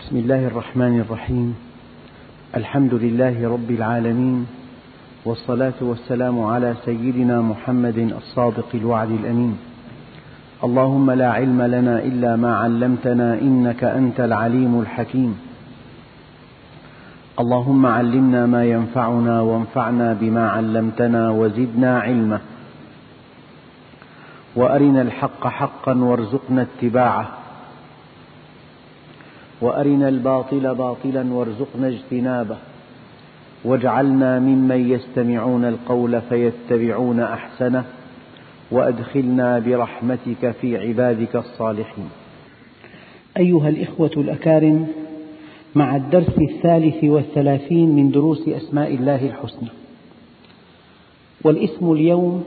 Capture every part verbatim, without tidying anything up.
بسم الله الرحمن الرحيم. الحمد لله رب العالمين، والصلاة والسلام على سيدنا محمد الصادق الوعد الأمين. اللهم لا علم لنا إلا ما علمتنا إنك أنت العليم الحكيم. اللهم علمنا ما ينفعنا وانفعنا بما علمتنا وزدنا علما، وأرنا الحق حقا وارزقنا اتباعه، وأرنا الباطل باطلا وارزقنا اجتنابه، واجعلنا ممن يستمعون القول فيتبعون أحسنه، وأدخلنا برحمتك في عبادك الصالحين. أيها الإخوة الأكارم، مع الدرس الثالث والثلاثين من دروس أسماء الله الحسنى، والاسم اليوم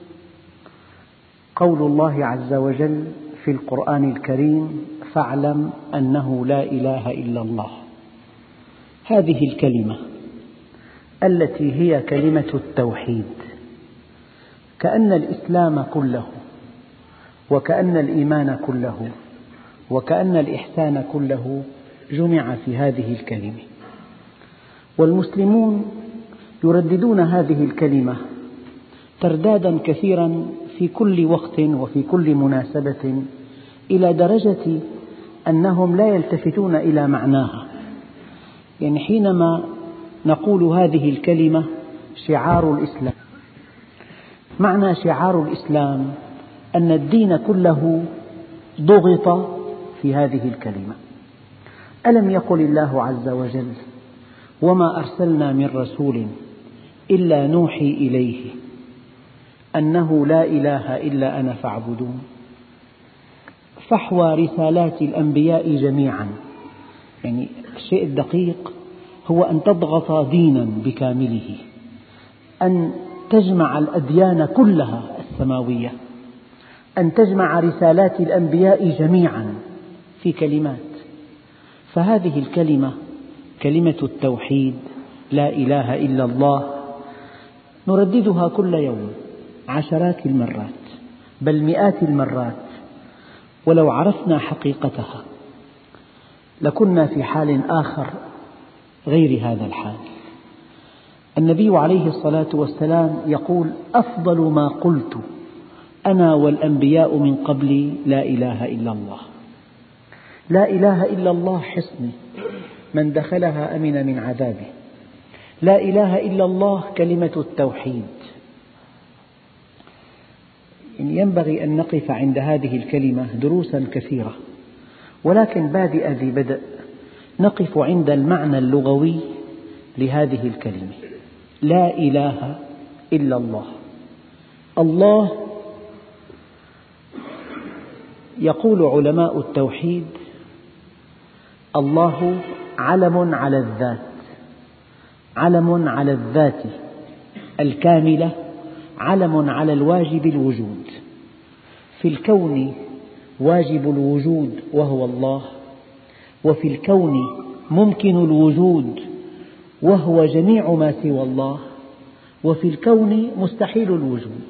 قول الله عز وجل في القرآن الكريم: فاعلم أنه لا إله إلا الله. هذه الكلمة التي هي كلمة التوحيد، كأن الإسلام كله وكأن الإيمان كله وكأن الإحسان كله جمع في هذه الكلمة، والمسلمون يرددون هذه الكلمة تردادا كثيرا في كل وقت وفي كل مناسبة، إلى درجة أنهم لا يلتفتون إلى معناها. يعني حينما نقول هذه الكلمة شعار الإسلام، معنى شعار الإسلام أن الدين كله ضغط في هذه الكلمة. ألم يقل الله عز وجل: وما أرسلنا من رسول إلا نوحي إليه أنه لا إله إلا أنا فاعبدون. فحوى رسالات الأنبياء جميعا، يعني الشيء الدقيق هو أن تضغط دينا بكامله، أن تجمع الأديان كلها السماوية، أن تجمع رسالات الأنبياء جميعا في كلمات. فهذه الكلمة كلمة التوحيد، لا إله إلا الله، نرددها كل يوم عشرات المرات بل مئات المرات، ولو عرفنا حقيقتها لكنا في حال آخر غير هذا الحال. النبي عليه الصلاة والسلام يقول: أفضل ما قلت أنا والأنبياء من قبلي لا إله إلا الله. لا إله إلا الله حصني، من دخلها أمن من عذابه. لا إله إلا الله كلمة التوحيد. ينبغي أن نقف عند هذه الكلمة دروسا كثيرة، ولكن بادئ ذي بدء نقف عند المعنى اللغوي لهذه الكلمة: لا إله إلا الله. الله، يقول علماء التوحيد: الله علم على الذات، علم على الذات الكاملة، علم على الواجب الوجود. في الكون واجب الوجود وهو الله، وفي الكون ممكن الوجود وهو جميع ما سوى الله، وفي الكون مستحيل الوجود.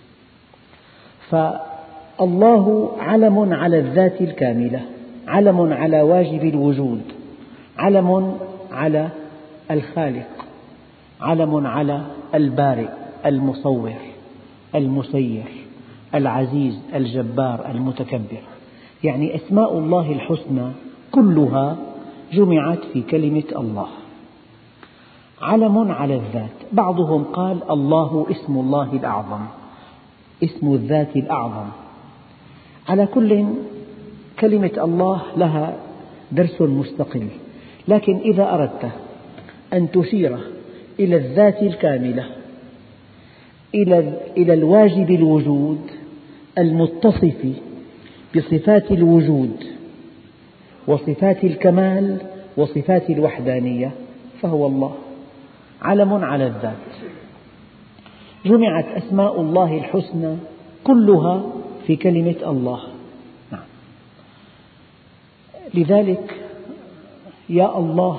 فالله علم على الذات الكاملة، علم على واجب الوجود، علم على الخالق، علم على البارئ المصور المسير العزيز الجبار المتكبر. يعني أسماء الله الحسنى كلها جمعت في كلمة الله. علم على الذات، بعضهم قال الله اسم الله الأعظم، اسم الذات الأعظم. على كل، كلمة الله لها درس مستقل، لكن إذا أردت أن تشير إلى الذات الكاملة، إلى الواجب الوجود المتصف بصفات الوجود وصفات الكمال وصفات الوحدانية، فهو الله. علم على الذات. جمعت أسماء الله الحسنى كلها في كلمة الله. نعم. لذلك يا الله،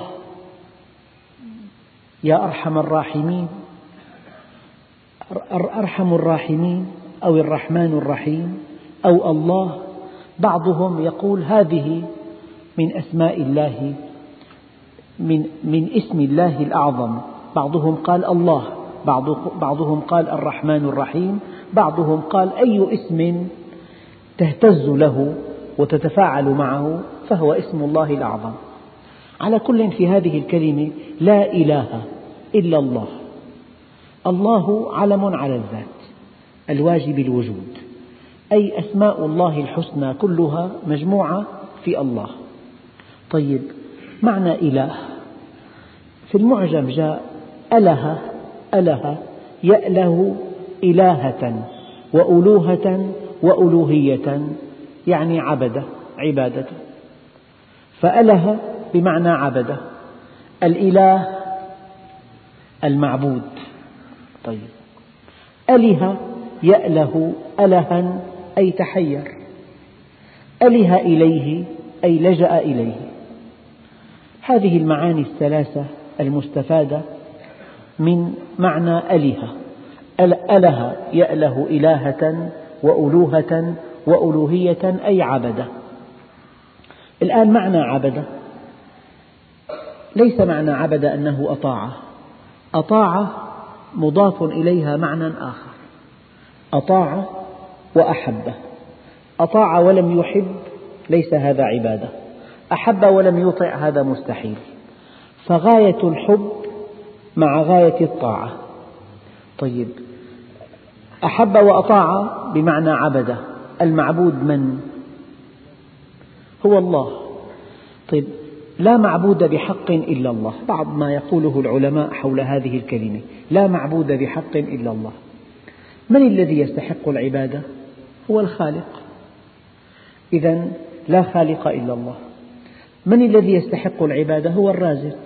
يا أرحم الراحمين، أرحم الراحمين أو الرحمن الرحيم أو الله، بعضهم يقول هذه من أسماء الله، من, من اسم الله الأعظم. بعضهم قال الله، بعضهم قال الرحمن الرحيم، بعضهم قال أي اسم تهتز له وتتفاعل معه فهو اسم الله الأعظم. على كل، في هذه الكلمة لا إله إلا الله. الله علم على الذات الواجب الوجود، أي أسماء الله الحسنى كلها مجموعة في الله. طيب، معنى إله في المعجم جاء أله، أله يأله إلهة وألوهة وألوهية، يعني عبد، عبادة. فأله بمعنى عبد، الإله المعبود. طيب، أله يأله ألها أي تحير، أله إليه أي لجأ إليه. هذه المعاني الثلاثة المستفادة من معنى أله. أله يأله إلهة وألوهة وألوهية أي عبد. الآن معنى عبد ليس معنى عبد أنه أطاع، أطاع مضاف إليها معنى آخر، أطاع وأحب. أطاع ولم يحب ليس هذا عبادة، أحب ولم يطع هذا مستحيل. فغاية الحب مع غاية الطاعة. طيب، أحب وأطاع بمعنى عبد، المعبود من؟ هو الله. طيب، لا معبود بحق إلا الله. بعض ما يقوله العلماء حول هذه الكلمة، لا معبود بحق إلا الله. من الذي يستحق العبادة؟ هو الخالق، إذن لا خالق إلا الله. من الذي يستحق العبادة؟ هو الرازق،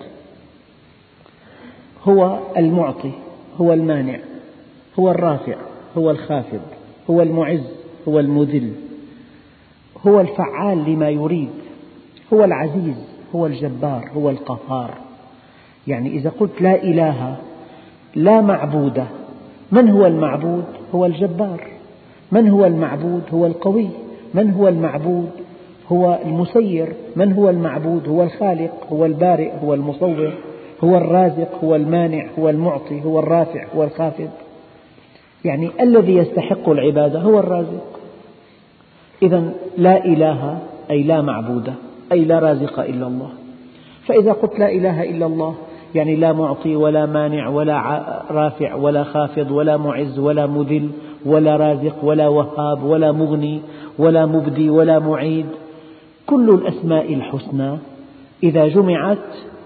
هو المعطي، هو المانع، هو الرافع، هو الخافض، هو المعز، هو المذل، هو الفعال لما يريد، هو العزيز، هو الجبار، هو القهار. يعني إذا قلت لا إله لا معبود، من هو المعبود؟ هو الجبار. من هو المعبود؟ هو القوي. من هو المعبود؟ هو المسير. من هو المعبود؟ هو الخالق، هو البارئ، هو المصور، هو الرازق، هو المانع، هو المعطي، هو الرافع، هو الخافض. يعني الذي يستحق العبادة هو الرازق. إذن لا إله أي لا معبود، أي لا رازق إلا الله. فإذا قلت لا إله إلا الله يعني لا معطي ولا مانع ولا رافع ولا خافض ولا معز ولا مذل ولا رازق ولا وهاب ولا مغني ولا مبدي ولا معيد. كل الأسماء الحسنى إذا جمعت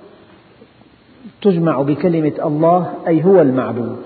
تجمع بكلمة الله، أي هو المعبود.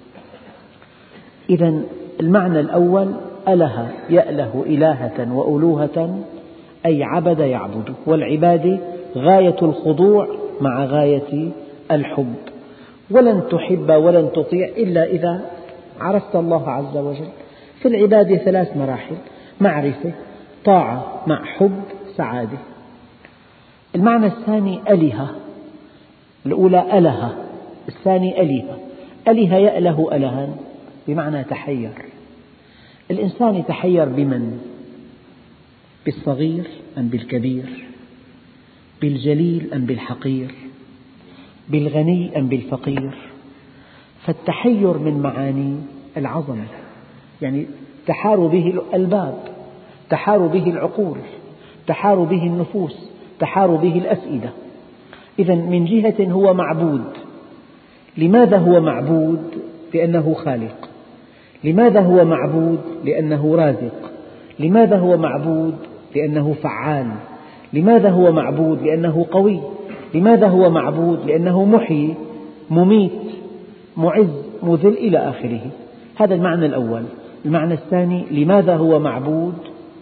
إذن المعنى الأول أله يأله إلهة وألوهة أي عبد يعبد، والعبادة غاية الخضوع مع غاية الحب. ولن تحب ولن تطيع إلا إذا عرفت الله عز وجل. في العبادة ثلاث مراحل: معرفة، طاعة، مع حب، سعادة. المعنى الثاني أله، الأولى أله، الثاني أله. أله يأله ألها بمعنى تحير. الإنسان يتحير بمن؟ بالصغير أم بالكبير؟ بالجليل أم بالحقير؟ بالغني أم بالفقير؟ فالتحير من معاني العظمة، يعني تحار به الألباب، تحار به العقول، تحار به النفوس، تحار به الأفئدة. إذن من جهة هو معبود. لماذا هو معبود؟ لأنه خالق. لماذا هو معبود؟ لأنه رازق. لماذا هو معبود؟ لأنه فعال. لماذا هو معبود؟ لأنه قوي. لماذا هو معبود؟ لأنه محيي، مميت، معز، مذل إلى آخره. هذا المعنى الأول. المعنى الثاني لماذا هو معبود؟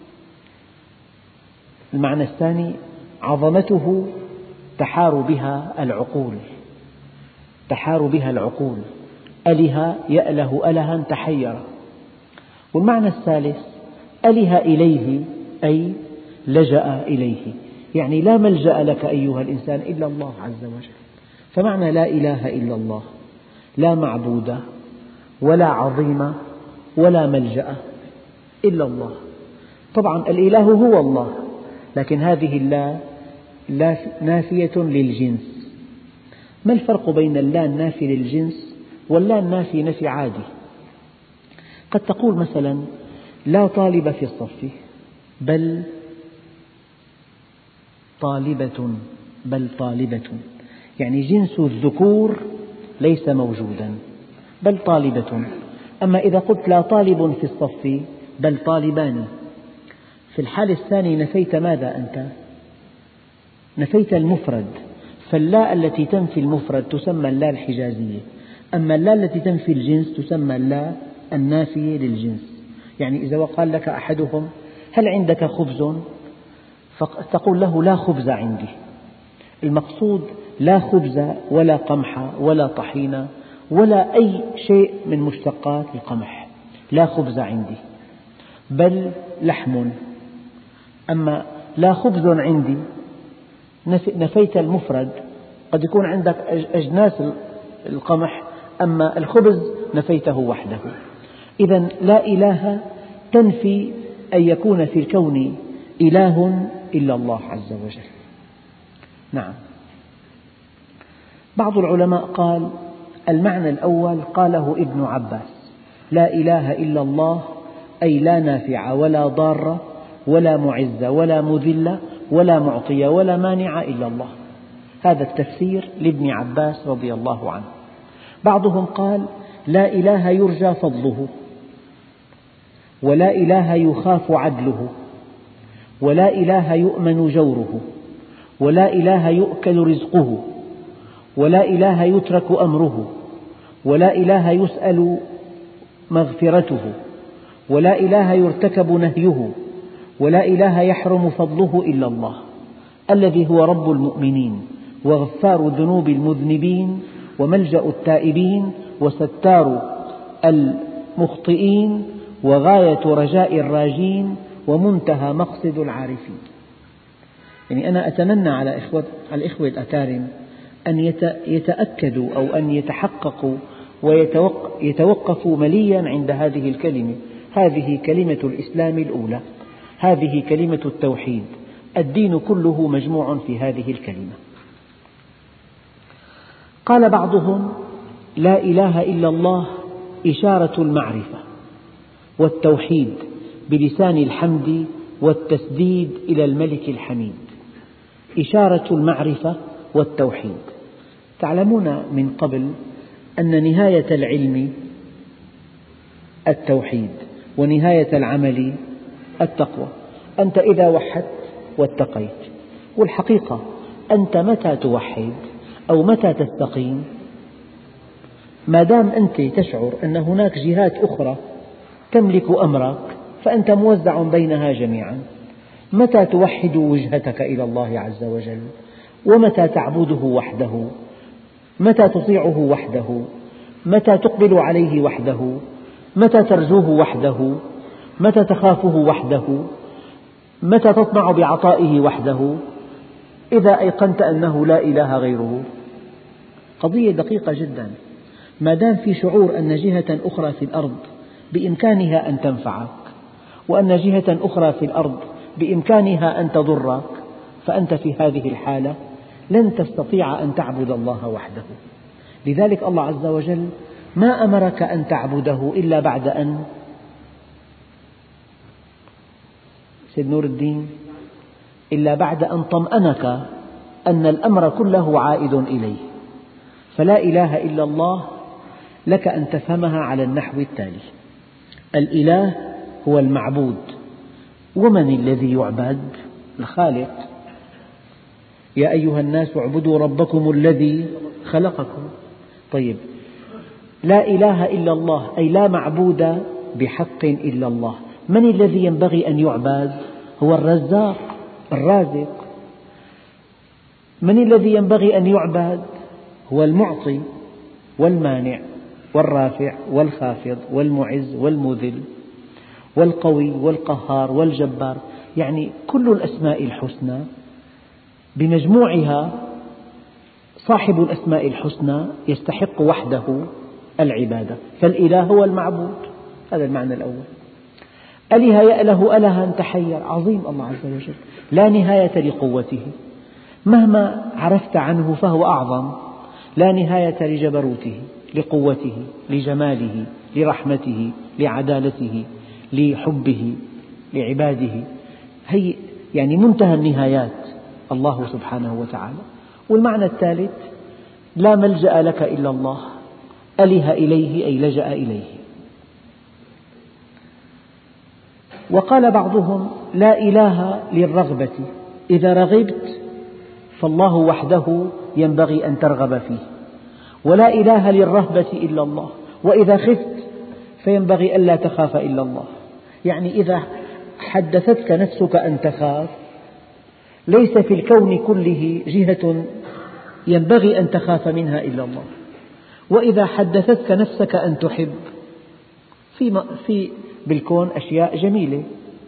المعنى الثاني عظمته تحار بها العقول، تحار بها العقول. أله يأله ألها تحير. والمعنى الثالث أله إليه أي لجأ إليه، يعني لا ملجأ لك أيها الإنسان إلا الله عز وجل. فمعنى لا إله إلا الله لا معبود ولا عظيم ولا ملجأ إلا الله. طبعا الإله هو الله، لكن هذه اللا نافية للجنس. ما الفرق بين اللا النافي للجنس واللا النافي نفي عادي؟ قد تقول مثلا لا طالب في الصف بل طالبة، بل طالبة، يعني جنس الذكور ليس موجودا، بل طالبة. أما إذا قلت لا طالب في الصف بل طالبان، في الحال الثاني نفيت ماذا أنت؟ نفيت المفرد، فاللا التي تنفي المفرد تسمى اللا الحجازية، أما اللا التي تنفي الجنس تسمى اللا النافية للجنس. يعني إذا قال لك أحدهم هل عندك خبز؟ فتقول له لا خبز عندي. المقصود لا خبز ولا قمح ولا طحين ولا أي شيء من مشتقات القمح، لا خبز عندي، بل لحم. أما لا خبز عندي نفيت المفرد، قد يكون عندك أجناس القمح، أما الخبز نفيته وحده. إذن لا إله تنفي أن يكون في الكون إله إلا الله عز وجل. نعم. بعض العلماء قال المعنى الأول قاله ابن عباس: لا إله إلا الله أي لا نافع ولا ضار ولا معز ولا مذل ولا معطي ولا مانع إلا الله. هذا التفسير لابن عباس رضي الله عنه. بعضهم قال لا إله يرجى فضله، ولا إله يخاف عدله، ولا إله يؤمن جوره، ولا إله يؤكل رزقه، ولا إله يترك أمره، ولا إله يسأل مغفرته، ولا إله يرتكب نهيه، ولا إله يحرم فضله إلا الله الذي هو رب المؤمنين وغفار ذنوب المذنبين وملجأ التائبين وستار المخطئين وغاية رجاء الراجين ومنتهى مقصد العارفين. يعني أنا أتمنى على إخوة الإخوة الأكارم أن يتأكدوا أو أن يتحققوا ويتوقفوا مليا عند هذه الكلمة. هذه كلمة الإسلام الأولى، هذه كلمة التوحيد، الدين كله مجموع في هذه الكلمة. قال بعضهم لا إله إلا الله إشارة المعرفة والتوحيد بلسان الحمد والتسديد إلى الملك الحميد. إشارة المعرفة والتوحيد. تعلمون من قبل أن نهاية العلم التوحيد ونهاية العمل التقوى. أنت إذا وحدت واتقيت، والحقيقة أنت متى توحد أو متى تستقيم؟ ما دام أنت تشعر أن هناك جهات أخرى تملك أمرك فأنت موزع بينها جميعا. متى توحد وجهتك إلى الله عز وجل، ومتى تعبده وحده، متى تطيعه وحده، متى تقبل عليه وحده، متى ترجوه وحده، متى تخافه وحده، متى تطمع بعطائه وحده، إذا أيقنت أنه لا إله غيره. قضية دقيقة جدا. ما دام في شعور أن جهة أخرى في الأرض بإمكانها أن تنفعك، وأن جهة أخرى في الأرض بإمكانها أن تضرك، فأنت في هذه الحالة لن تستطيع أن تعبد الله وحده. لذلك الله عز وجل ما أمرك أن تعبده إلا بعد أن سيد نور الدين إلا بعد أن طمأنك أن الأمر كله عائد إليه. فلا إله إلا الله لك أن تفهمها على النحو التالي: الإله هو المعبود، ومن الذي يعبد؟ الخالق. يا أيها الناس اعبدوا ربكم الذي خلقكم. طيب، لا إله إلا الله أي لا معبود بحق إلا الله. من الذي ينبغي أن يعبد؟ هو الرزاق الرازق. من الذي ينبغي أن يعبد؟ هو المعطي والمانع والرافع والخافض والمعز والمذل والقوي والقهار والجبار. يعني كل الأسماء الحسنى بمجموعها صاحب الأسماء الحسنى يستحق وحده العبادة، فالإله هو المعبود. هذا المعنى الأول. أله يأله ألها تحير، عظيم الله عز وجل لا نهاية لقوته. مهما عرفت عنه فهو أعظم، لا نهاية لجبروته، لقوته، لجماله، لرحمته، لعدالته، لحبه لعباده. هي يعني منتهى النهايات الله سبحانه وتعالى. والمعنى الثالث: لا ملجأ لك إلا الله، أله إليه أي لجأ إليه. وقال بعضهم: لا إله للرغبة، إذا رغبت فالله وحده ينبغي أن ترغب فيه، ولا إله للرهبة إلا الله، وإذا خفت فينبغي ألا تخاف إلا الله. يعني إذا حدثتك نفسك أن تخاف، ليس في الكون كله جهة ينبغي أن تخاف منها إلا الله. وإذا حدثتك نفسك أن تحب، في في بالكون أشياء جميلة،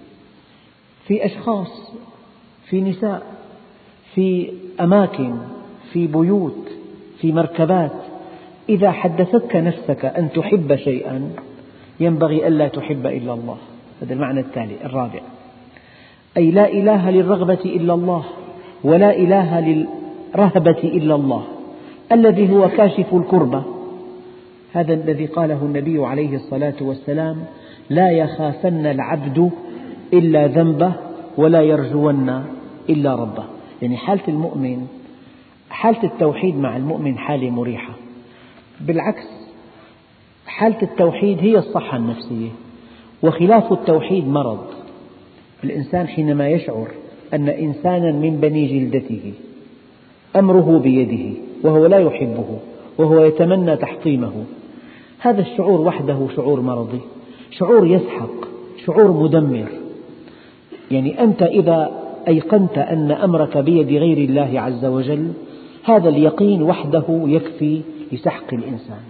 في أشخاص، في نساء، في أماكن، في بيوت، في مركبات. إذا حدثتك نفسك أن تحب شيئا ينبغي ألا تحب إلا الله. هذا المعنى التالي الرابع، أي لا إله للرغبة إلا الله، ولا إله للرهبة إلا الله، الذي هو كاشف الكربة. هذا الذي قاله النبي عليه الصلاة والسلام: لا يخافن العبد إلا ذنبه، ولا يرجون إلا ربه. يعني حالة المؤمن، حالة التوحيد مع المؤمن حالة مريحة. بالعكس، حالة التوحيد هي الصحة النفسية، وخلاف التوحيد مرض. الإنسان حينما يشعر أن إنسانا من بني جلدته أمره بيده وهو لا يحبه وهو يتمنى تحطيمه، هذا الشعور وحده شعور مرضي، شعور يسحق، شعور مدمر. يعني أنت إذا أيقنت أن أمرك بيد غير الله عز وجل، هذا اليقين وحده يكفي لسحق الإنسان.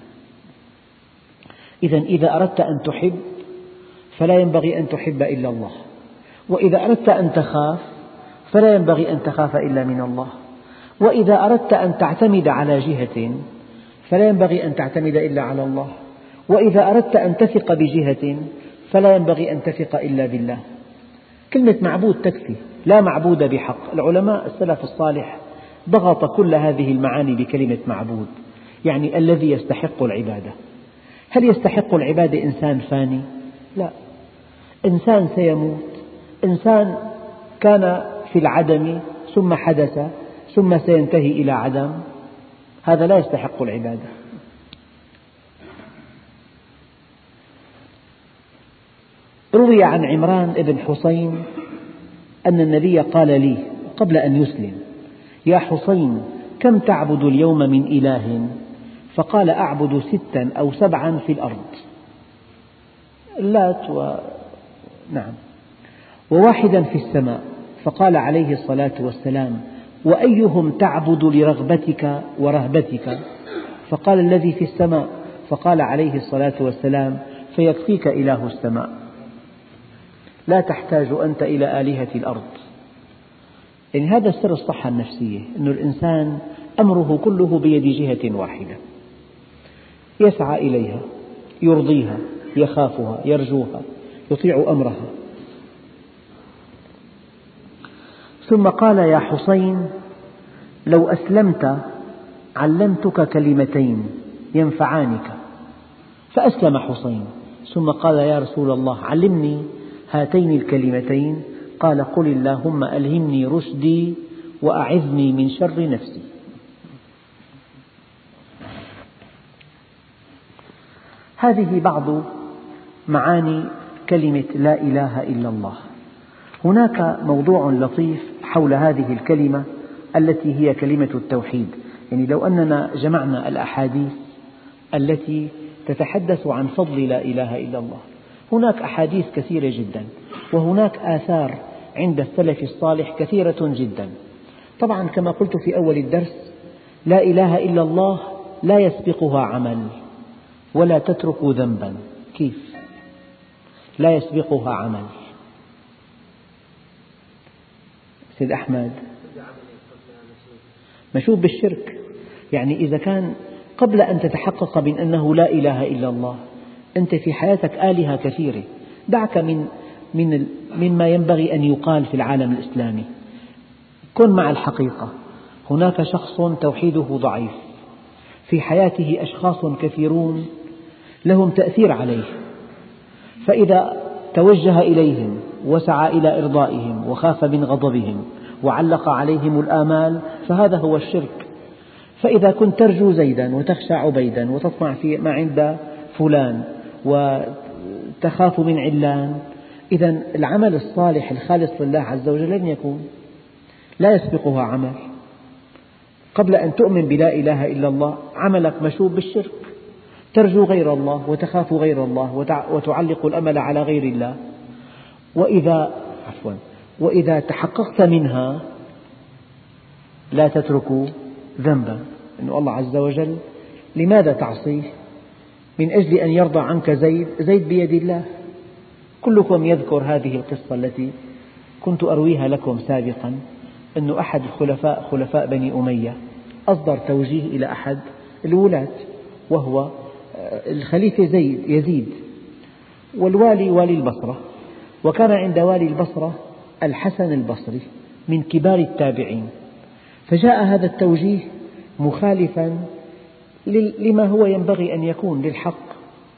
إذا إذا أردت أن تحب فلا ينبغي أن تحب إلا الله، وإذا أردت أن تخاف فلا ينبغي أن تخاف إلا من الله، وإذا أردت أن تعتمد على جهة فلا ينبغي أن تعتمد إلا على الله، وإذا أردت أن تثق بجهة فلا ينبغي أن تثق إلا بالله. كلمة معبود تكفي، لا معبود بحق. العلماء السلف الصالح ضغط كل هذه المعاني بكلمة معبود، يعني الذي يستحق العبادة. هل يستحق العبادة إنسان فاني؟ لا، إنسان سيموت، إنسان كان في العدم ثم حدث ثم سينتهي إلى عدم، هذا لا يستحق العبادة. روي عن عمران بن حسين أن النبي قال لي قبل أن يسلم: يا حسين، كم تعبد اليوم من إله؟ فقال: أعبد ستا أو سبعا في الأرض، اللات و... نعم، وواحدا في السماء. فقال عليه الصلاة والسلام: وأيهم تعبد لرغبتك ورهبتك؟ فقال: الذي في السماء. فقال عليه الصلاة والسلام: فيكفيك إله السماء، لا تحتاج أنت إلى آلهة الأرض. يعني هذا سر الصحة النفسية، أن الإنسان أمره كله بيد جهة واحدة، يسعى إليها، يرضيها، يخافها، يرجوها، يطيع أمرها. ثم قال: يا حسين، لو أسلمت علمتك كلمتين ينفعانك. فأسلم حسين، ثم قال: يا رسول الله، علمني هاتين الكلمتين. قال: قل اللهم ألهمني رشدي وأعذني من شر نفسي. هذه بعض معاني كلمة لا إله إلا الله. هناك موضوع لطيف حول هذه الكلمة التي هي كلمة التوحيد. يعني لو أننا جمعنا الأحاديث التي تتحدث عن فضل لا إله إلا الله، هناك أحاديث كثيرة جدا، وهناك آثار عند السلف الصالح كثيرة جدا. طبعا كما قلت في أول الدرس، لا إله إلا الله لا يسبقها عمل، ولا تترك ذنبا. كيف؟ لا يسبقها عمل. سيد أحمد، مشوب بالشرك. يعني إذا كان قبل أن تتحقق من أنه لا إله إلا الله أنت في حياتك آلهة كثيرة، دعك من من مما ينبغي أن يقال في العالم الإسلامي، كن مع الحقيقة. هناك شخص توحيده ضعيف، في حياته أشخاص كثيرون لهم تأثير عليه، فإذا توجه إليهم وسعى إلى إرضائهم وخاف من غضبهم وعلق عليهم الآمال فهذا هو الشرك. فإذا كنت ترجو زيدا وتخشى عبيدا وتطمع في ما عند فلان وتخاف من علان، إذا العمل الصالح الخالص لله عز وجل لن يكون، لا يسبقها عمل. قبل أن تؤمن بلا إله إلا الله عملك مشوب بالشرك، ترجو غير الله وتخاف غير الله وتعلق الأمل على غير الله. وإذا عفوا وإذا تحققت منها لا تترك ذنبا، أن الله عز وجل لماذا تعصيه؟ من أجل أن يرضى عنك زيد، زيد بيد الله. كلكم يذكر هذه القصة التي كنت أرويها لكم سابقا، أن أحد الخلفاء خلفاء بني أمية أصدر توجيه إلى أحد الولاة وهو الخليفة زيد يزيد، والوالي والي البصرة، وكان عند والي البصرة الحسن البصري من كبار التابعين، فجاء هذا التوجيه مخالفا لما هو ينبغي أن يكون للحق،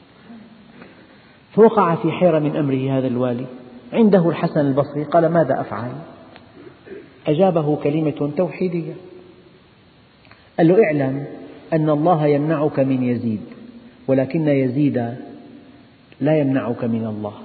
فوقع في حيرة من أمره هذا الوالي. عنده الحسن البصري قال ماذا أفعل؟ أجابه كلمة توحيدية، قال له اعلم أن الله يمنعك من يزيد، ولكن يزيد لا يمنعك من الله.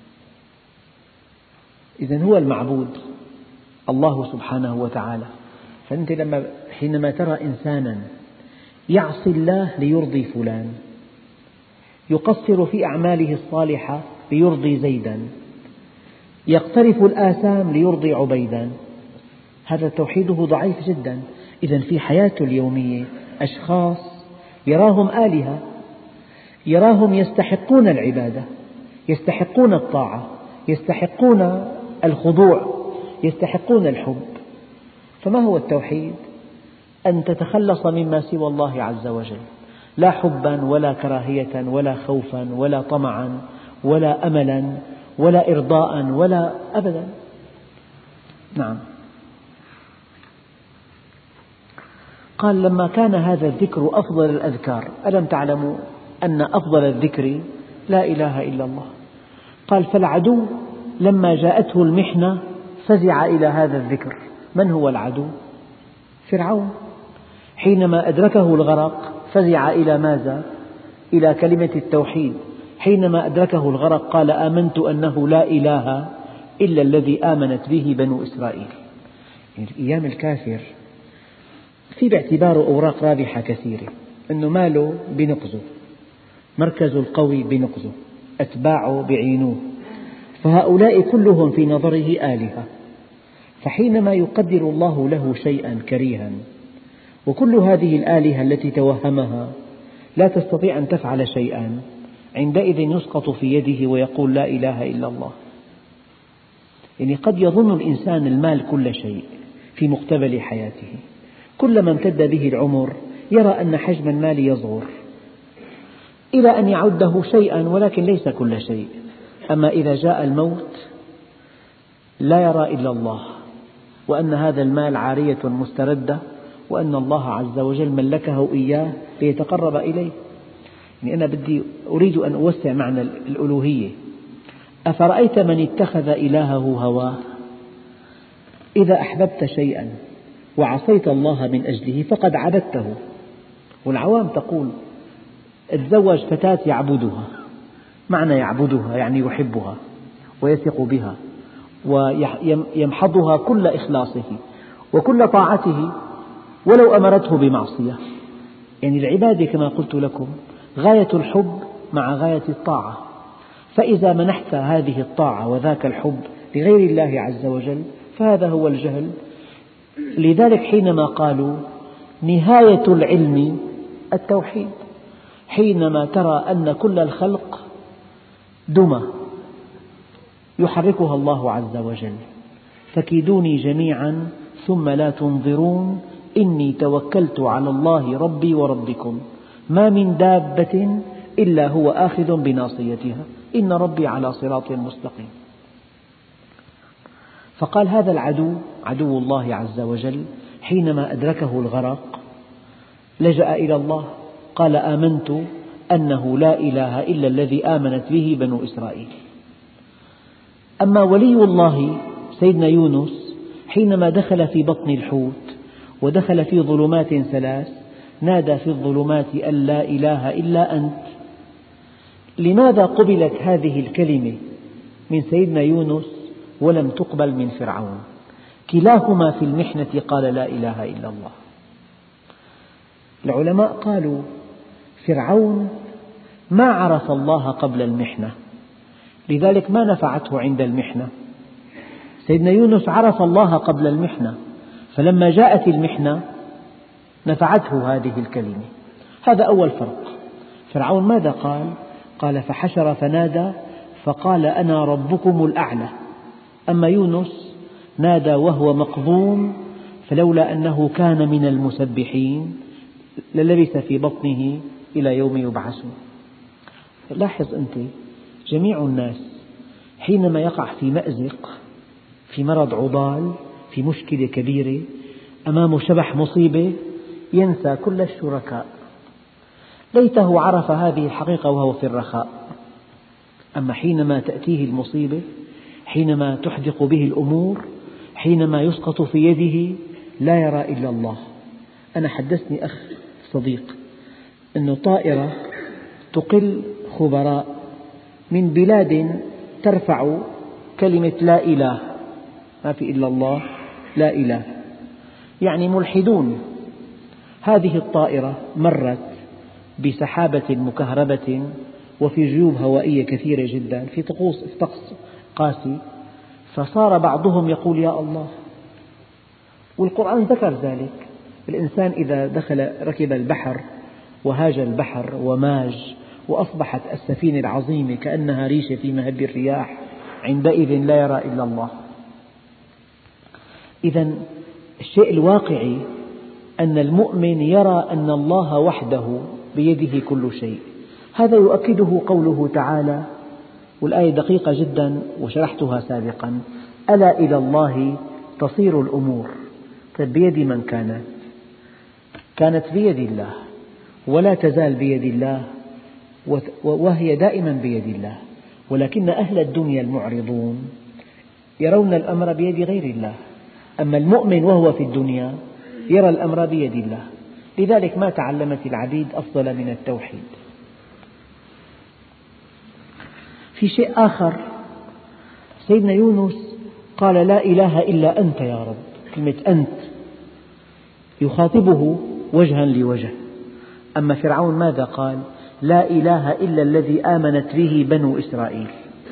إذن هو المعبود الله سبحانه وتعالى. فأنت لما حينما ترى إنسانا يعصي الله ليرضي فلان، يقصر في أعماله الصالحة ليرضي زيدا، يقترف الآثام ليرضي عبيدا، هذا توحيده ضعيف جدا. إذن في حياته اليومية أشخاص يراهم آلهة، يراهم يستحقون العبادة، يستحقون الطاعة، يستحقون الخضوع، يستحقون الحب. فما هو التوحيد؟ أن تتخلص مما سوى الله عز وجل، لا حبا ولا كراهية ولا خوفا ولا طمعا ولا أملا ولا إرضاء ولا أبدا. نعم. قال لما كان هذا الذكر أفضل الأذكار، ألم تعلموا أن أفضل الذكر لا إله إلا الله؟ قال فالعدو لما جاءته المحنة فزع إلى هذا الذكر. من هو العدو؟ فرعون. حينما أدركه الغرق فزع إلى ماذا؟ إلى كلمة التوحيد. حينما أدركه الغرق قال آمنت أنه لا إله إلا الذي آمنت به بنو إسرائيل. يعني أيام الكافر في باعتباره أوراق رابحة كثيرة، أنه ماله بنقزه، مركزه القوي بنقزه، أتباعه بعينوه، فهؤلاء كلهم في نظره آلهة. فحينما يقدر الله له شيئا كريها وكل هذه الآلهة التي توهمها لا تستطيع أن تفعل شيئا، عندئذ يسقط في يده ويقول لا إله إلا الله. يعني قد يظن الإنسان المال كل شيء في مقتبل حياته، كلما امتد به العمر يرى أن حجم المال يصغر إلى أن يعده شيئا، ولكن ليس كل شيء. أما إذا جاء الموت لا يرى إلا الله، وأن هذا المال عارية مستردة، وأن الله عز وجل ملكه إياه ليتقرب إليه. يعني أنا بدي أريد أن أوسع معنى الألوهية. أفرأيت من اتخذ إلهه هواه؟ إذا أحببت شيئا وعصيت الله من أجله فقد عبدته. والعوام تقول تزوج فتاة يعبدها، معنى يعبدها يعني يحبها ويثق بها ويمحضها كل إخلاصه وكل طاعته ولو أمرته بمعصية. يعني العبادة كما قلت لكم غاية الحب مع غاية الطاعة، فإذا منحت هذه الطاعة وذاك الحب لغير الله عز وجل فهذا هو الجهل. لذلك حينما قالوا نهاية العلم التوحيد، حينما ترى أن كل الخلق دمى يحركها الله عز وجل، فكيدوني جميعا ثم لا تنظرون إني توكلت على الله ربي وربكم ما من دابة إلا هو آخذ بناصيتها إن ربي على صراط مستقيم. فقال هذا العدو عدو الله عز وجل حينما أدركه الغرق لجأ إلى الله، قال آمنت أنه لا إله إلا الذي آمنت به بنو إسرائيل. أما ولي الله سيدنا يونس حينما دخل في بطن الحوت ودخل في ظلمات ثلاث نادى في الظلمات أن لا إله إلا أنت. لماذا قبلت هذه الكلمة من سيدنا يونس ولم تقبل من فرعون؟ كلاهما في المحنة قال لا إله إلا الله. العلماء قالوا فرعون ما عرف الله قبل المحنة، لذلك ما نفعته عند المحنة. سيدنا يونس عرف الله قبل المحنة، فلما جاءت المحنة نفعته هذه الكلمة. هذا أول فرق. فرعون ماذا قال؟ قال فحشر فنادى فقال أنا ربكم الأعلى. أما يونس نادى وهو مقظوم فلولا أنه كان من المسبحين للبث في بطنه إلى يوم يبعثون. لاحظ أنت جميع الناس حينما يقع في مأزق، في مرض عضال، في مشكلة كبيرة، أمامه شبح مصيبة، ينسى كل الشركاء. ليته عرف هذه الحقيقة وهو في الرخاء. أما حينما تأتيه المصيبة، حينما تحدق به الأمور، حينما يسقط في يده لا يرى إلا الله. أنا حدثني أخ صديق أن طائرة تقل خبراء من بلاد ترفع كلمة لا إله، ما في إلا الله، لا إله، يعني ملحدون. هذه الطائرة مرت بسحابة مكهربة وفي جيوب هوائية كثيرة جدا في طقوس طقس قاسي، فصار بعضهم يقول يا الله، والقرآن ذكر ذلك. الإنسان إذا دخل ركب البحر وهاج البحر وماج وأصبحت السفينة العظيمة كأنها ريشة في مهب الرياح، عندئذ لا يرى إلا الله. إذا الشيء الواقعي أن المؤمن يرى أن الله وحده بيده كل شيء. هذا يؤكده قوله تعالى، والآية دقيقة جدا وشرحتها سابقا: ألا إلى الله تصير الأمور. بيد من كانت؟ كانت بيد الله ولا تزال بيد الله، وهي دائما بيد الله، ولكن أهل الدنيا المعرضون يرون الأمر بيد غير الله. أما المؤمن وهو في الدنيا يرى الأمر بيد الله، لذلك ما تعلمت العبيد أفضل من التوحيد. في شيء آخر، سيدنا يونس قال لا إله إلا أنت يا رب. كلمة أنت يخاطبه وجها لوجه. أما فرعون ماذا قال؟ لا إله إلا الذي آمنت به بنو إسرائيل.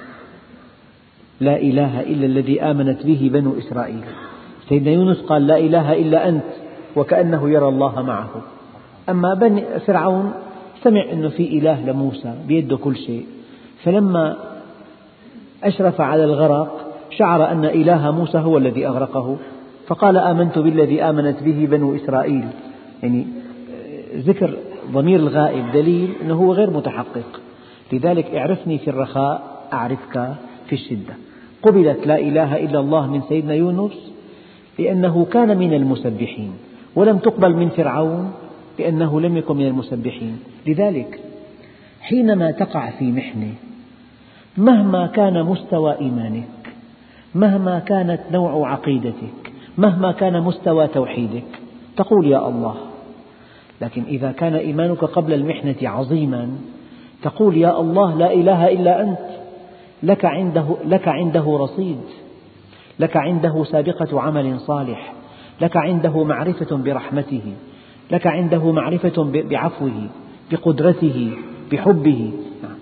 لا إله إلا الذي آمنت به بنو إسرائيل. سيدنا يونس قال لا إله إلا أنت وكأنه يرى الله معه. أما بني فرعون سمع أنه في إله لموسى بيده كل شيء، فلما أشرف على الغرق شعر أن إله موسى هو الذي أغرقه، فقال آمنت بالذي آمنت به بنو إسرائيل. يعني ذكر ضمير الغائب دليل أنه هو غير متحقق. لذلك اعرفني في الرخاء أعرفك في الشدة. قبلت لا إله إلا الله من سيدنا يونس لأنه كان من المسبحين، ولم تقبل من فرعون لأنه لم يكن من المسبحين. لذلك حينما تقع في محنة، مهما كان مستوى إيمانك، مهما كانت نوع عقيدتك، مهما كان مستوى توحيدك، تقول يا الله. لكن إذا كان إيمانك قبل المحنة عظيما تقول يا الله لا إله إلا أنت. لك عنده, لك عنده رصيد، لك عنده سابقة عمل صالح، لك عنده معرفة برحمته، لك عنده معرفة بعفوه، بقدرته، بحبه.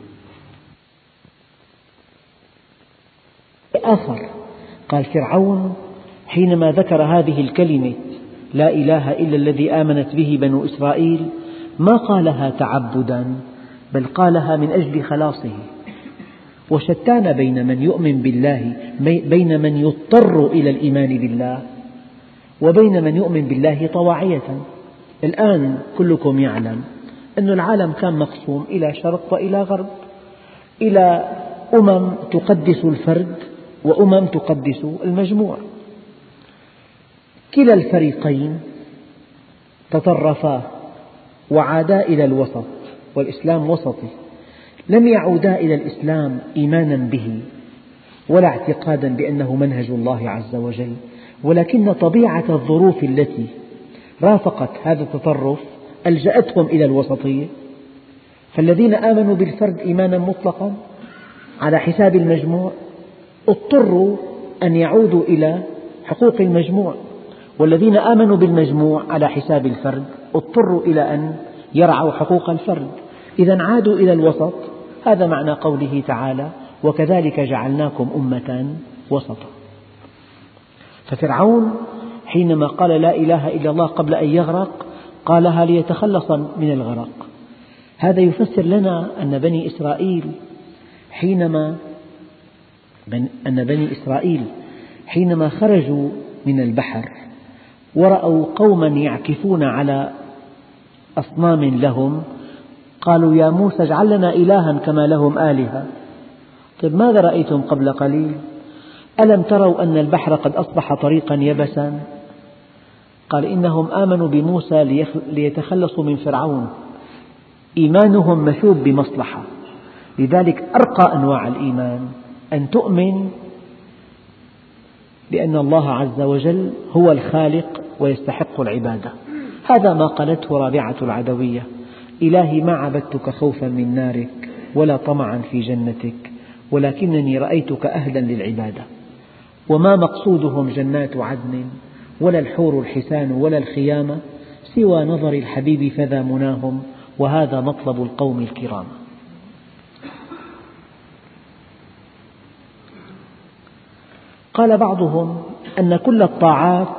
آخر قال فرعون حينما ذكر هذه الكلمة لا إله إلا الذي آمنت به بنو إسرائيل ما قالها تعبدا، بل قالها من أجل خلاصه. وشتان بين من يؤمن بالله، بين من يضطر إلى الإيمان بالله وبين من يؤمن بالله طواعية. الآن كلكم يعلم أن العالم كان مقسوم إلى شرق وإلى غرب، إلى أمم تقدس الفرد وأمم تقدس المجموع. كلا الفريقين تطرفا وعادا إلى الوسط، والإسلام وسطي، لم يعودا إلى الإسلام إيمانا به ولا اعتقادا بأنه منهج الله عز وجل، ولكن طبيعة الظروف التي رافقت هذا التطرف ألجأتهم إلى الوسطية. فالذين آمنوا بالفرد إيمانا مطلقا على حساب المجموع اضطروا أن يعودوا إلى حقوق المجموع، والذين آمنوا بالمجموع على حساب الفرد اضطروا إلى أن يرعوا حقوق الفرد. إذا عادوا إلى الوسط. هذا معنى قوله تعالى: وكذلك جعلناكم أمة وسطا. ففرعون حينما قال لا إله إلا الله قبل أن يغرق قالها ليتخلص من الغرق. هذا يفسر لنا أن بني إسرائيل حينما أن بني إسرائيل حينما خرجوا من البحر ورأوا قوما يعكفون على أصنام لهم قالوا يا موسى اجعل لنا إلها كما لهم آلهة. طيب ماذا رأيتم قبل قليل؟ ألم تروا أن البحر قد أصبح طريقا يبسا؟ قال إنهم آمنوا بموسى ليتخلصوا من فرعون، إيمانهم مشوب بمصلحة. لذلك أرقى أنواع الإيمان أن تؤمن بأن الله عز وجل هو الخالق ويستحق العبادة. هذا ما قالته رابعة العدوية: إلهي ما عبدتك خوفا من نارك ولا طمعا في جنتك، ولكنني رأيتك أهلا للعبادة، وما مقصودهم جنات عدن ولا الحور الحسان ولا الخيام سوى نظر الحبيب فذا مناهم، وهذا مطلب القوم الكرام. قال بعضهم أن كل الطاعات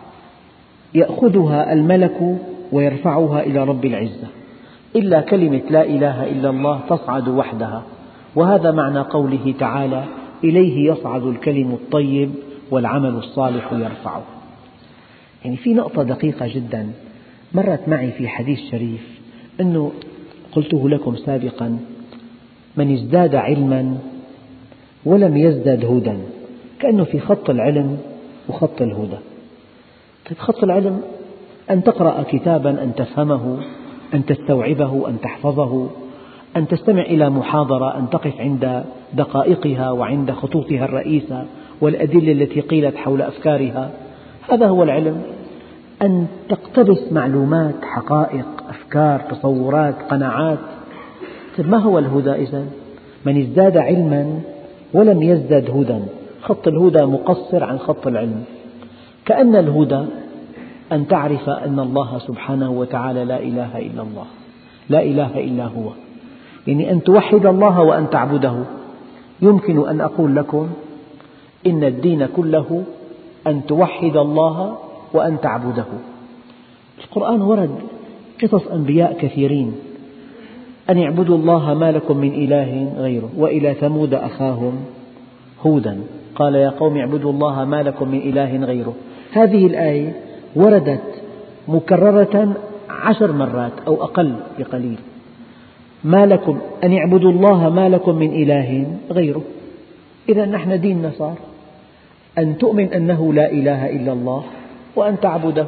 يأخذها الملك ويرفعها إلى رب العزة، إلا كلمة لا إله إلا الله تصعد وحدها، وهذا معنى قوله تعالى: إليه يصعد الكلم الطيب والعمل الصالح يرفعه. يعني في نقطة دقيقة جدا مرت معي في حديث شريف، أنه قلته لكم سابقا: من ازداد علما ولم يزدد هدى، كأنه في خط العلم وخط الهدى. طيب خط العلم أن تقرأ كتابا، أن تفهمه، أن تستوعبه، أن تحفظه، أن تستمع إلى محاضرة، أن تقف عند دقائقها وعند خطوطها الرئيسة والأدلة التي قيلت حول أفكارها، هذا هو العلم. أن تقتبس معلومات، حقائق، أفكار، تصورات، قناعات. ما هو الهدى إذن؟ من ازداد علما ولم يزدد هدى، خط الهدى مقصر عن خط العلم. كأن الهدى أن تعرف أن الله سبحانه وتعالى لا إله إلا الله، لا إله إلا هو، يعني أن توحد الله وأن تعبده. يمكن أن أقول لكم إن الدين كله أن توحد الله وأن تعبده. القرآن ورد قصص أنبياء كثيرين: أن اعبدوا الله ما لكم من إله غيره، وإلى ثمود أخاهم هودا قال يا قوم اعبدوا الله ما لكم من إله غيره. هذه الآية وردت مكررة عشر مرات أو أقل بقليل. ما لكم أن اعبدوا الله ما لكم من إله غيره. إذا نحن ديننا صار أن تؤمن أنه لا إله إلا الله وأن تعبده.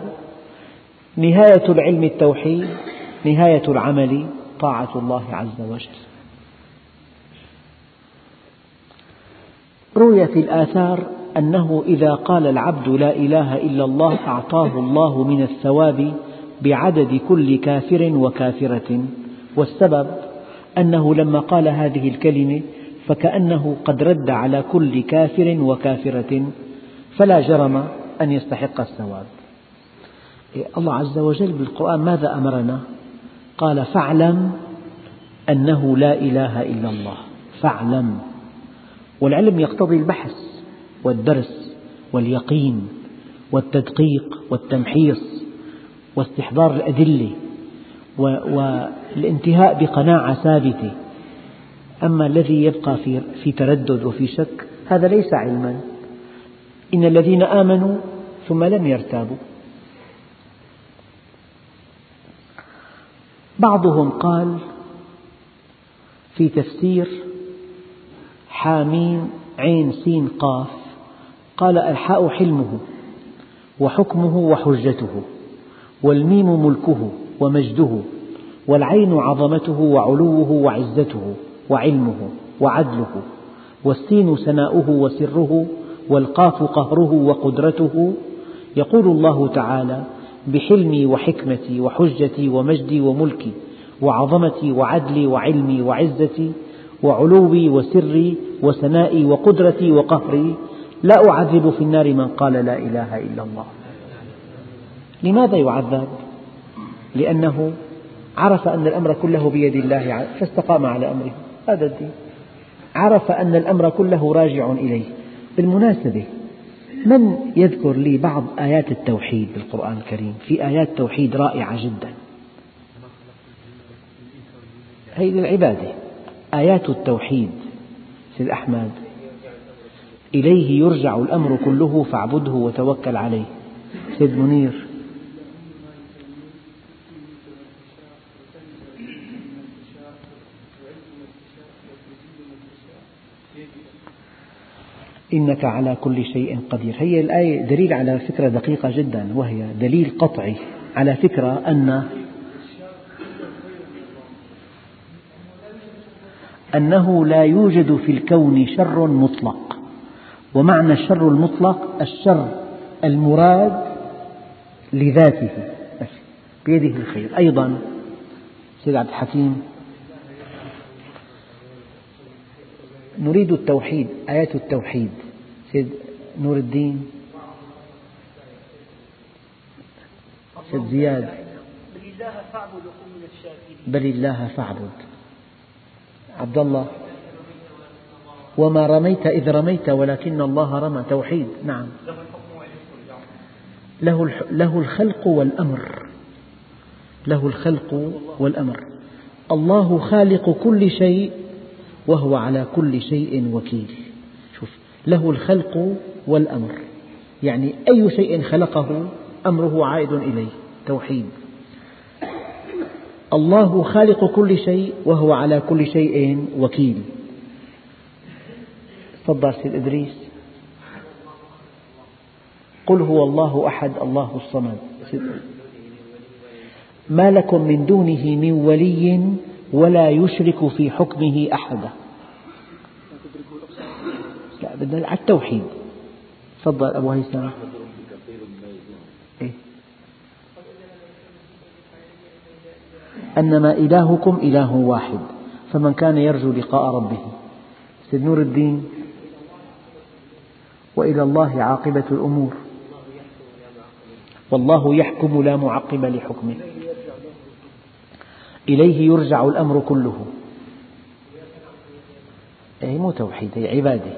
نهاية العلم التوحيد، نهاية العمل طاعة الله عز وجل. روي في الآثار أنه إذا قال العبد لا إله إلا الله أعطاه الله من الثواب بعدد كل كافر وكافرة، والسبب أنه لما قال هذه الكلمة فكأنه قد رد على كل كافر وكافرة، فلا جرم أن يستحق الثواب. الله عز وجل بالقرآن ماذا أمرنا؟ قال فاعلم أنه لا إله إلا الله. فاعلم، والعلم يقتضي البحث والدرس واليقين والتدقيق والتمحيص واستحضار الأدلة والانتهاء بقناعة ثابتة. أما الذي يبقى في تردد وفي شك هذا ليس علما. إن الذين آمنوا ثم لم يرتابوا. بعضهم قال في تفسير حاميم عين سين قاف، قال الحاء حلمه، وحكمه وحجته، والميم ملكه ومجده، والعين عظمته وعلوه وعزته وعلمه وعدله، والسين سناؤه وسره، والقاف قهره وقدرته. يقول الله تعالى: بحلمي وحكمتي وحجتي ومجدي وملكي وعظمتي وعدلي وعلمي وعزتي وعلوي وسري وسنائي وقدرتي وقهري لا أعذب في النار من قال لا إله إلا الله. لماذا يعذب؟ لأنه عرف أن الأمر كله بيد الله فاستقام على أمره، هذا الدين. عرف أن الأمر كله راجع إليه. بالمناسبة، من يذكر لي بعض آيات التوحيد بالقرآن الكريم؟ في آيات توحيد رائعة جدا، هي للعبادة. آيات التوحيد سيد أحمد: إليه يرجع الأمر كله فاعبده وتوكل عليه. سيد منير: إنك على كل شيء قدير. هي الآية دليل على فكرة دقيقة جدا، وهي دليل قطعي على فكرة أن أنه لا يوجد في الكون شر مطلق. ومعنى الشر المطلق الشر المراد لذاته، بيده الخير. أيضا سيد عبد الحكيم: نريد التوحيد، آيات التوحيد. سيد نور الدين، سيد زياد: بل الله فاعبد. عبد الله: وما رميت إذ رميت ولكن الله رمى. توحيد. نعم. له له الخلق والأمر، له الخلق والأمر. الله خالق كل شيء وهو على كل شيء وكيل. شوف، له الخلق والأمر، يعني أي شيء خلقه أمره عائد إليه. توحيد. الله خالق كل شيء وهو على كل شيء وكيل. تفضل سيد إدريس: قل هو الله أحد الله الصمد. ما لكم من دونه من ولي ولا يشرك في حكمه أحدا. لا، بدنا على التوحيد. تفضل أبو هيثم. إيه؟ أنما إلهكم إله واحد فمن كان يرجو لقاء ربه. سيد نور الدين: وإلى الله عاقبة الأمور، والله يحكم لا معقب لحكمه. إليه يرجع الأمر كله. هي مو توحيد، هي عبادة.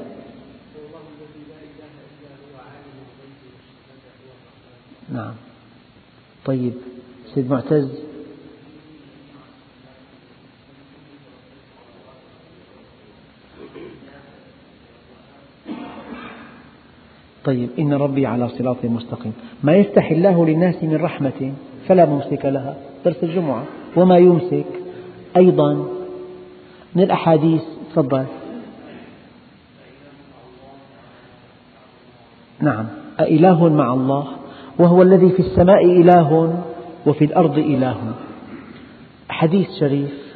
نعم. طيب سيد معتز: طيب إن ربي على صراط مستقيم. ما يفتح الله للناس من رحمة فلا ممسك لها. درس الجمعة. وما يمسك. أيضا من الأحاديث. تفضل. نعم. أإله مع الله وهو الذي في السماء إله وفي الأرض إله. حديث شريف.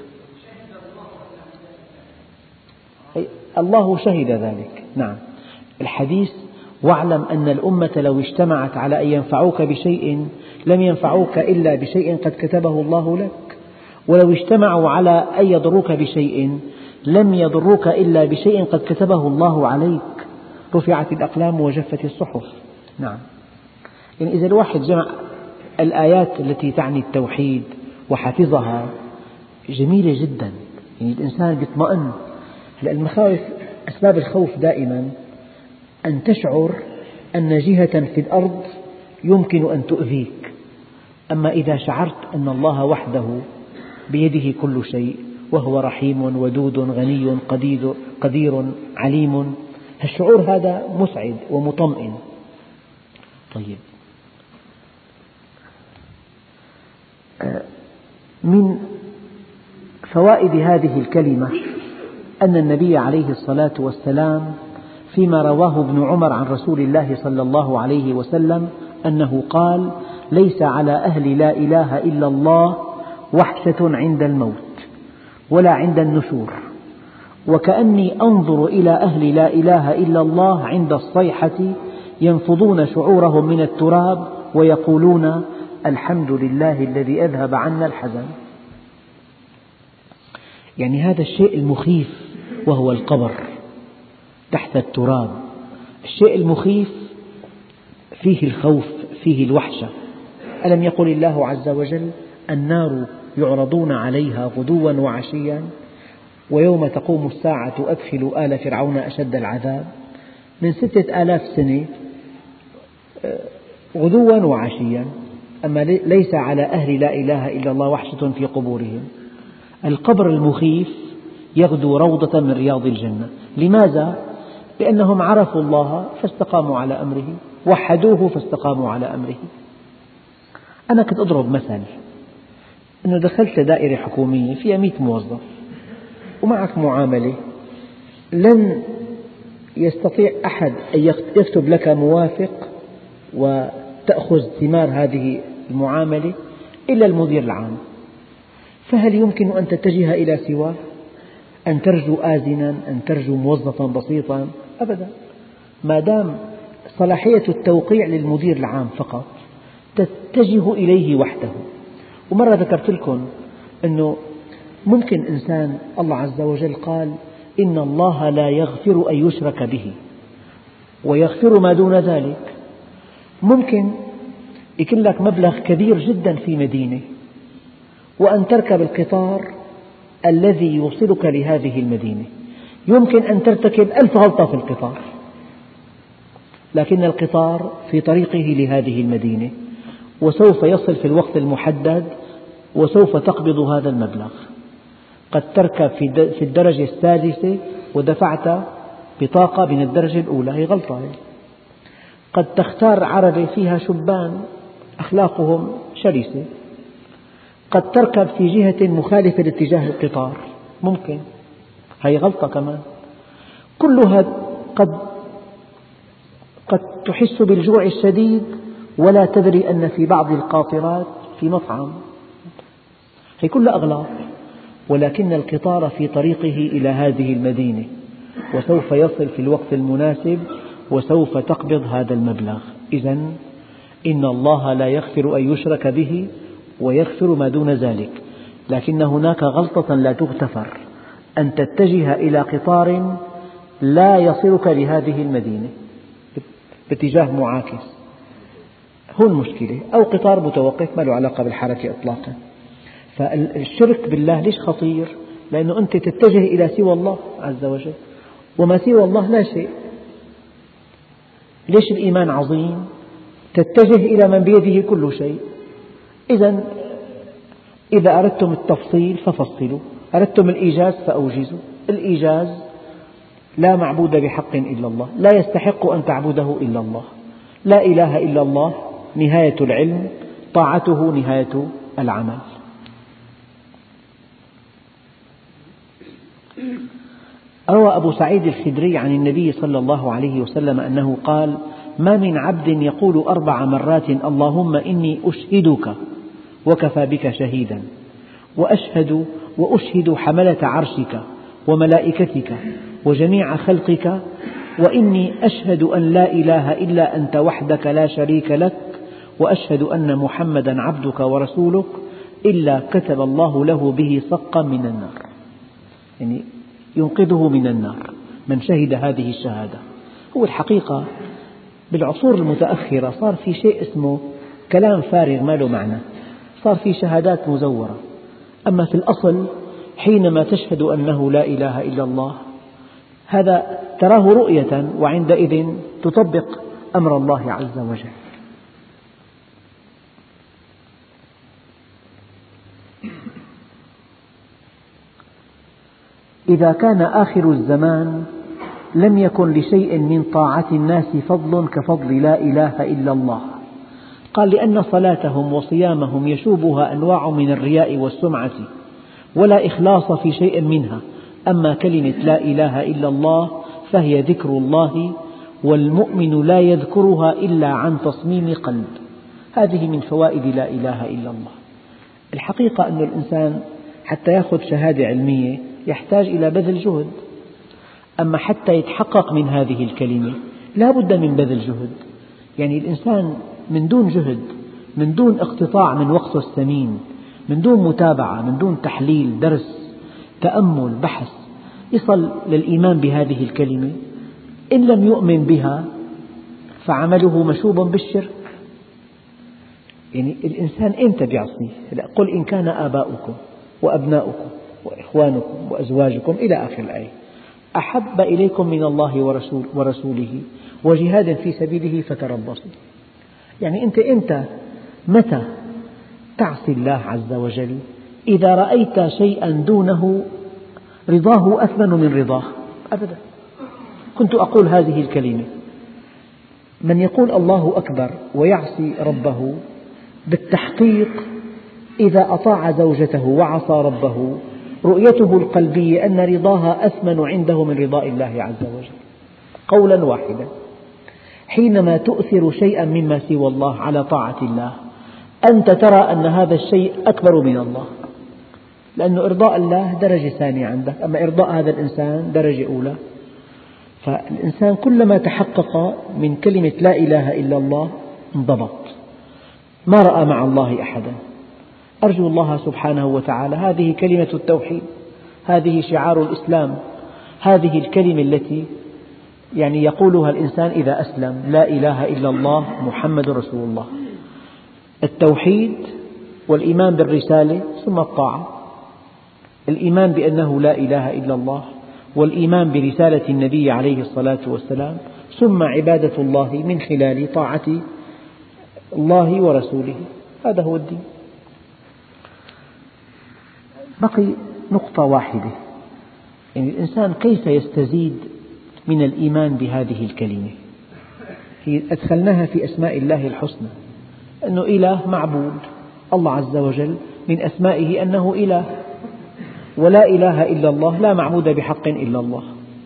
الله شهد ذلك. نعم. الحديث: واعلم أن الأمة لو اجتمعت على أن ينفعوك بشيء لم ينفعوك إلا بشيء قد كتبه الله لك، ولو اجتمعوا على أن يضروك بشيء لم يضروك إلا بشيء قد كتبه الله عليك. رفعت الأقلام وجفت الصحف. نعم. يعني إذا الواحد جمع الآيات التي تعني التوحيد وحفظها جميلة جدا، يعني الإنسان يطمئن. المخاوف، أسباب الخوف دائما أن تشعر أن جهة في الأرض يمكن أن تؤذيك. أما إذا شعرت أن الله وحده بيده كل شيء وهو رحيم ودود غني قدير, قدير عليم، الشعور هذا مسعد ومطمئن. طيب، من فوائد هذه الكلمة أن النبي عليه الصلاة والسلام فيما رواه ابن عمر عن رسول الله صلى الله عليه وسلم أنه قال: ليس على أهل لا إله إلا الله وحشة عند الموت ولا عند النشور، وكأني أنظر إلى أهل لا إله إلا الله عند الصيحة ينفضون شعورهم من التراب ويقولون: الحمد لله الذي أذهب عنا الحزن. يعني هذا الشيء المخيف وهو القبر تحت التراب، الشيء المخيف فيه الخوف، فيه الوحشة. ألم يقل الله عز وجل: النار يعرضون عليها غدوا وعشيا ويوم تقوم الساعة أدخلوا آل فرعون أشد العذاب. من ستة آلاف سنة غدوا وعشيا. أما ليس على أهل لا إله إلا الله وحشة في قبورهم. القبر المخيف يغدو روضة من رياض الجنة. لماذا؟ لأنهم عرفوا الله فاستقاموا على أمره، وحدوه فاستقاموا على أمره. أنا كنت أضرب مثل أنه دخلت دائرة حكومية فيها مئة موظف ومعك معاملة، لن يستطيع أحد أن يكتب لك موافق وتأخذ ثمار هذه المعاملة إلا المدير العام. فهل يمكن أن تتجه إلى سواه؟ أن ترجو آذنا، أن ترجو موظفا بسيطا؟ أبدا. ما دام صلاحية التوقيع للمدير العام فقط، تتجه إليه وحده. ومرة ذكرت لكم أنه ممكن إنسان الله عز وجل قال: إن الله لا يغفر أن يشرك به ويغفر ما دون ذلك. ممكن يكون لك مبلغ كبير جدا في مدينة وأن تركب القطار الذي يوصلك لهذه المدينة، يمكن أن ترتكب ألف غلطة في القطار، لكن القطار في طريقه لهذه المدينة وسوف يصل في الوقت المحدد وسوف تقبض هذا المبلغ. قد تركب في الدرجة السادسة ودفعت بطاقة من الدرجة الأولى، هي غلطة. قد تختار عربة فيها شبان أخلاقهم شرسة، قد تركب في جهة مخالفة لاتجاه القطار، ممكن، هي غلطة كمان. كلها قد قد تحس بالجوع الشديد ولا تدري أن في بعض القاطرات في مطعم، هي كلها أغلاط. ولكن القطار في طريقه إلى هذه المدينة وسوف يصل في الوقت المناسب وسوف تقبض هذا المبلغ. إذن إن الله لا يغفر أن يشرك به ويغفر ما دون ذلك، لكن هناك غلطة لا تغتفر: أن تتجه إلى قطار لا يصلك لهذه المدينة باتجاه معاكس، هو المشكلة، أو قطار متوقف ما له علاقة بالحركة إطلاقا. فالشرك بالله ليش خطير؟ لأنه أنت تتجه إلى سوى الله عز وجل، وما سوى الله لا شيء. ليش الإيمان عظيم؟ تتجه إلى من بيده كل شيء. إذن إذا أردتم التفصيل ففصلوا، أردتم الإيجاز فأوجزوا. الإيجاز: لا معبود بحق إلا الله، لا يستحق أن تعبده إلا الله، لا إله إلا الله نهاية العلم، طاعته نهاية العمل. روى أبو سعيد الخدري عن النبي صلى الله عليه وسلم أنه قال: ما من عبد يقول أربع مرات اللهم إني أشهدك وكفى بك شهيدا، وأشهد وأشهد حملة عرشك وملائكتك وجميع خلقك، وإني أشهد أن لا إله إلا أنت وحدك لا شريك لك، وأشهد أن محمدا عبدك ورسولك، إلا كتب الله له به صقا من النار، يعني ينقذه من النار من شهد هذه الشهادة. هو الحقيقة بالعصور المتأخرة صار في شيء اسمه كلام فارغ ما له معنى، صار في شهادات مزورة. أما في الأصل حينما تشهد أنه لا إله إلا الله هذا تراه رؤية، وعندئذ تطبق أمر الله عز وجل. إذا كان آخر الزمان لم يكن لشيء من طاعة الناس فضل كفضل لا إله إلا الله. قال: لأن صلاتهم وصيامهم يشوبها أنواع من الرياء والسمعة ولا إخلاص في شيء منها، أما كلمة لا إله إلا الله فهي ذكر الله والمؤمن لا يذكرها إلا عن تصميم قلب. هذه من فوائد لا إله إلا الله. الحقيقة أن الإنسان حتى يأخذ شهادة علمية يحتاج إلى بذل جهد، أما حتى يتحقق من هذه الكلمة لا بد من بذل جهد. يعني الإنسان من دون جهد، من دون اقتطاع من وقته الثمين، من دون متابعة، من دون تحليل، درس، تأمل، بحث، يصل للإيمان بهذه الكلمة، إن لم يؤمن بها فعمله مشوب بالشرك. يعني الإنسان إمتى بيعصي؟ قل إن كان آباؤكم وأبناؤكم وإخوانكم وأزواجكم إلى آخر الآية أحب إليكم من الله ورسول ورسوله وجهاد في سبيله فتربصوا. يعني أنت إمتى متى تعصي الله عز وجل؟ إذا رأيت شيئا دونه رضاه أثمن من رضاه. أبدا. كنت أقول هذه الكلمة: من يقول الله أكبر ويعصي ربه بالتحقيق إذا أطاع زوجته وعصى ربه رؤيته القلبية أن رضاها أثمن عنده من رضاء الله عز وجل، قولا واحدا. حينما تؤثر شيئا مما سوى الله على طاعة الله أنت ترى أن هذا الشيء أكبر من الله، لأن إرضاء الله درجة ثانية عندك، أما إرضاء هذا الإنسان درجة أولى. فالإنسان كلما تحقق من كلمة لا إله إلا الله انضبط، ما رأى مع الله أحدا. أرجو الله سبحانه وتعالى هذه كلمة التوحيد، هذه شعار الإسلام، هذه الكلمة التي يعني يقولها الإنسان إذا أسلم: لا إله إلا الله محمد رسول الله. التوحيد والإيمان بالرسالة ثم الطاعة، الإيمان بأنه لا إله إلا الله والإيمان برسالة النبي عليه الصلاة والسلام، ثم عبادة الله من خلال طاعة الله ورسوله. هذا هو الدين. بقي نقطة واحدة، يعني الإنسان كيف يستزيد من الإيمان بهذه الكلمة؟ هي أدخلناها في أسماء الله الحسنى، أنه إله معبود، الله عز وجل من أسمائه أنه إله، ولا إله إلا الله، لا معبود بحق إلا الله.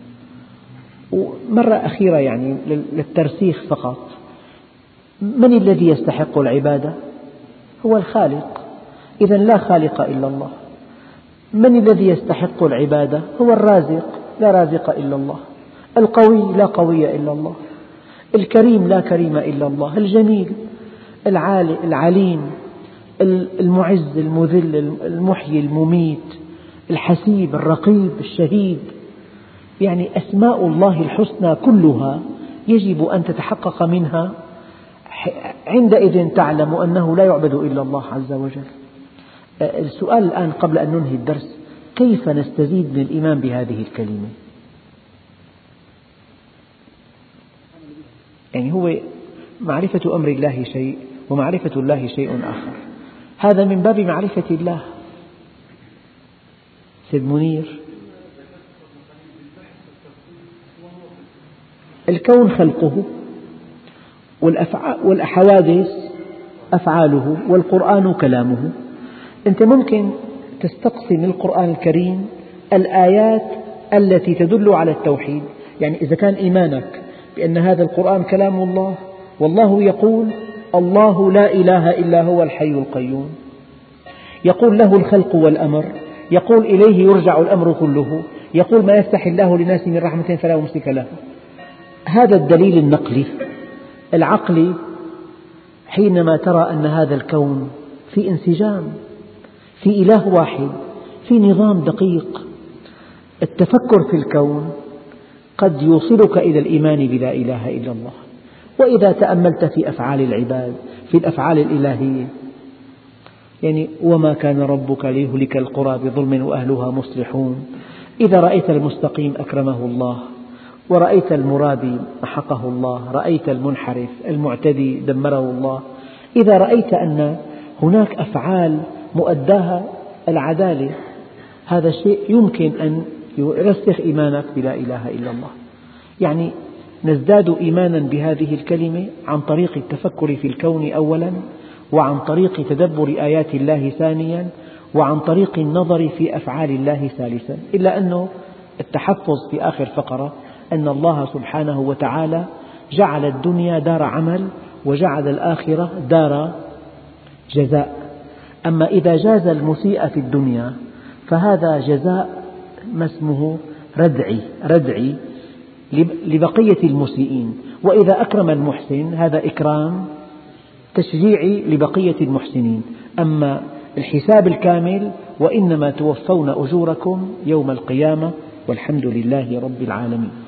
ومرة أخيرة يعني للترسيخ فقط: من الذي يستحق العبادة؟ هو الخالق، إذا لا خالق إلا الله. من الذي يستحق العبادة؟ هو الرازق، لا رازق إلا الله. القوي، لا قوي إلا الله. الكريم، لا كريم إلا الله. الجميل، العالي، العليم، المعز، المذل، المحيي، المميت، الحسيب، الرقيب، الشهيد. يعني أسماء الله الحسنى كلها يجب أن تتحقق منها، عندئذ تعلم أنه لا يعبد إلا الله عز وجل. السؤال الآن قبل أن ننهي الدرس: كيف نستزيد من الإيمان بهذه الكلمة؟ يعني هو معرفة أمر الله شيء ومعرفة الله شيء آخر، هذا من باب معرفة الله. سيد منير، الكون خلقه، والحوادث أفعاله، والقرآن كلامه. أنت ممكن تستقصي من القرآن الكريم الآيات التي تدل على التوحيد. يعني إذا كان إيمانك بأن هذا القرآن كلام الله، والله يقول: الله لا إله إلا هو الحي القيوم، يقول له الخلق والأمر، يقول إليه يرجع الأمر كله، يقول: ما يفتح الله للناس من رحمة فلا ممسك له. هذا الدليل النقلي العقلي. حينما ترى أن هذا الكون في انسجام، في إله واحد، في نظام دقيق، التفكر في الكون قد يوصلك إلى الإيمان بلا إله إلا الله. وإذا تأملت في أفعال العباد، في الأفعال الإلهية، يعني وما كان ربك ليهلك القرى بظلم وأهلها مصلحون. إذا رأيت المستقيم أكرمه الله، ورأيت المرابي محقه الله، رأيت المنحرف المعتدي دمره الله. إذا رأيت أن هناك أفعال مؤداها العدالة، هذا الشيء يمكن أن يرسخ إيمانك بلا إله إلا الله. يعني نزداد إيمانا بهذه الكلمة عن طريق التفكر في الكون أولا، وعن طريق تدبر آيات الله ثانيا، وعن طريق النظر في أفعال الله ثالثا. إلا أنه التحفظ في آخر فقرة أن الله سبحانه وتعالى جعل الدنيا دار عمل وجعل الآخرة دار جزاء. أما إذا جاز المسيء في الدنيا فهذا جزاء ما اسمه ردعي ردعي لبقية المسيئين، وإذا أكرم المحسن هذا إكرام تشجيعي لبقية المحسنين. أما الحساب الكامل وإنما توفون أجوركم يوم القيامة، والحمد لله رب العالمين.